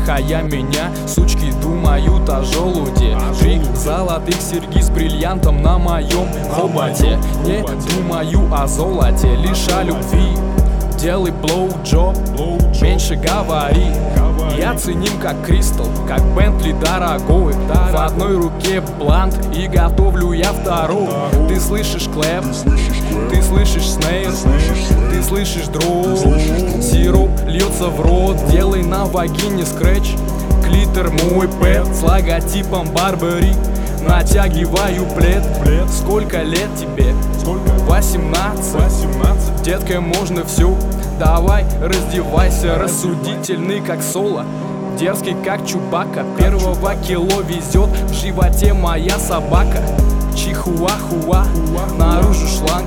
слухая меня, сучки думают о желуде. 3 золотых серьги с бриллиантом на моем хоботе. Не думаю о золоте, лишь о любви. Делай блоу-джоб, меньше говори. Я ценим как Кристал, как Бентли дорогой. В одной руке блант и готовлю я второй. Ты слышишь клэп, ты слышишь снейр, ты слышишь дроу. Сироп льется в рот, делай на вагине скретч. Клитер мой пэт с логотипом Барбери. Натягиваю плед. Сколько лет тебе? 18. Детка, можно все. Давай, раздевайся, рассудительный как Соло, дерзкий как Чубака. Первого кило везет, в животе моя собака. Чихуахуа, наружу шланг.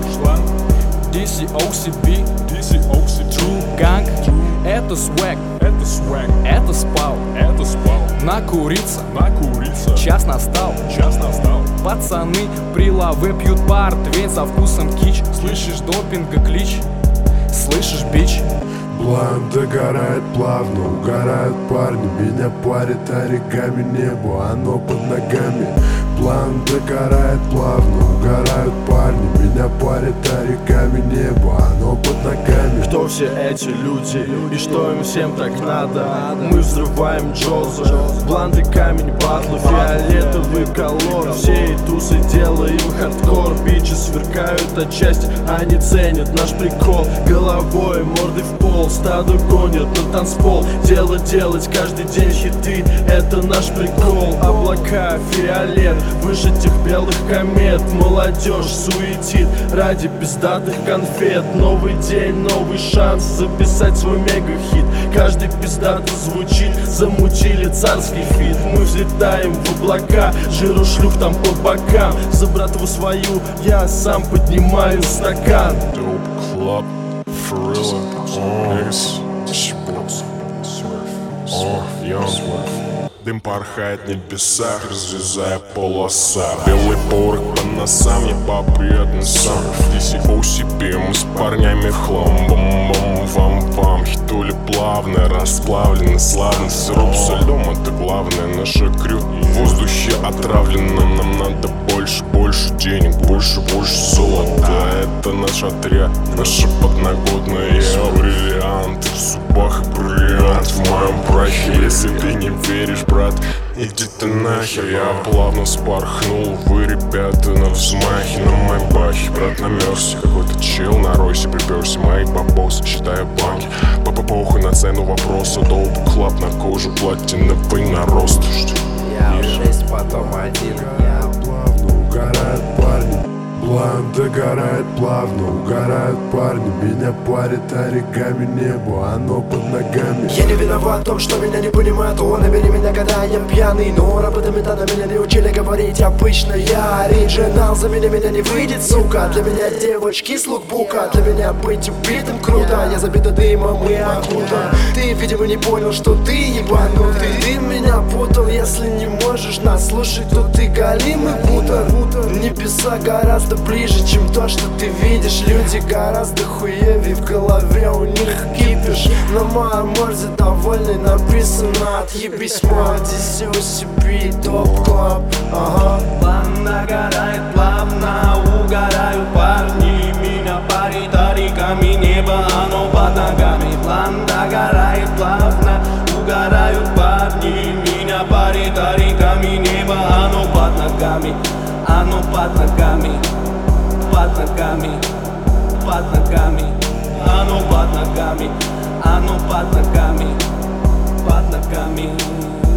DCOCB, True Gang. Это свэг, это спал. Накуриться, час настал. Пацаны при лаве пьют портвейн со вкусом кич. Слышишь допинга клич? Слышишь, бич? Блант догорает плавно, угорают парни. Меня парит оригами небо, оно под ногами. Блант догорает плавно, угорают парни. Меня парит оригами небо, оно под ногами. Кто все эти люди и что им всем так надо? Мы взрываем джозы, бланты, камень, батлы, фиолетовый колор. Все тусы делаем хардкор, бичи сверкают от счастья, они ценят наш прикол. Головой, мордой в пол, стадо гонят на танцпол. Дело делать каждый день хиты, это наш прикол. Облака, фиолет, выше тех белых комет. Молодежь суетит ради пиздатых конфет. Новый день, новый шанс записать свой мега-хит. Каждый пиздато звучит, замутили царский фит. Мы взлетаем в облака, жиру шлюх там по бокам. За братву свою я сам поднимаю стакан. Dope Club, Ferilla, Дым порхает в небесах, разрезая полоса. Белый порох по носам, я по приятным сам. DCOCB, мы с парнями хлам. Бом-бом, вам-вам, хитули плавно, расплавлены, славно. Сироп со льдом, это главное, наша крю. В воздухе отравлено, нам надо больше, больше денег, больше, больше золота. Это наш отряд, наша подноготная. Бриллиант в зубах и бриллиант в моем прахе. Если ты не веришь, брат, иди ты нахер. Я плавно спорхнул, вы, ребята, на взмахе. На майбахе, брат, намерзся. Какой-то чел на ройсе приперся, мои бабосы, считая банки. Похуй на цену вопроса. Dope Club на коже, платиновый нарост. Я 6, потом 1. Плавно угорают парни. Блант догорает плавно, угорают парни. Меня парит оригами небо, оно под ногами. Я не виноват в том, что меня не понимают. О, набери меня, когда я пьяный. Но работами-то меня не учили говорить. Обычно я оригинал, за меня не выйдет, сука. Для меня девочки с лукбука. Для меня быть убитым круто. Я забита дымом и окутан. Ты, видимо, не понял, что ты ебанутый. Ты меня путал, если не можешь нас слушать, то ты галимый путан. Небеса гораздо ближе, чем то, что ты видишь. Люди гораздо хуевее, в голове у них кипиш. На моем морде довольный написано: отъебись, мой DCOCB, Dope Club. План догорает плавно, угорают парни. Меня парит оригами небо, оно под ногами. План догорает плавно, угорают парни. Меня парит оригами небо, оно под ногами. Оно под ногами, под ногами, под ногами. Оно под ногами, оно под ногами, под ногами.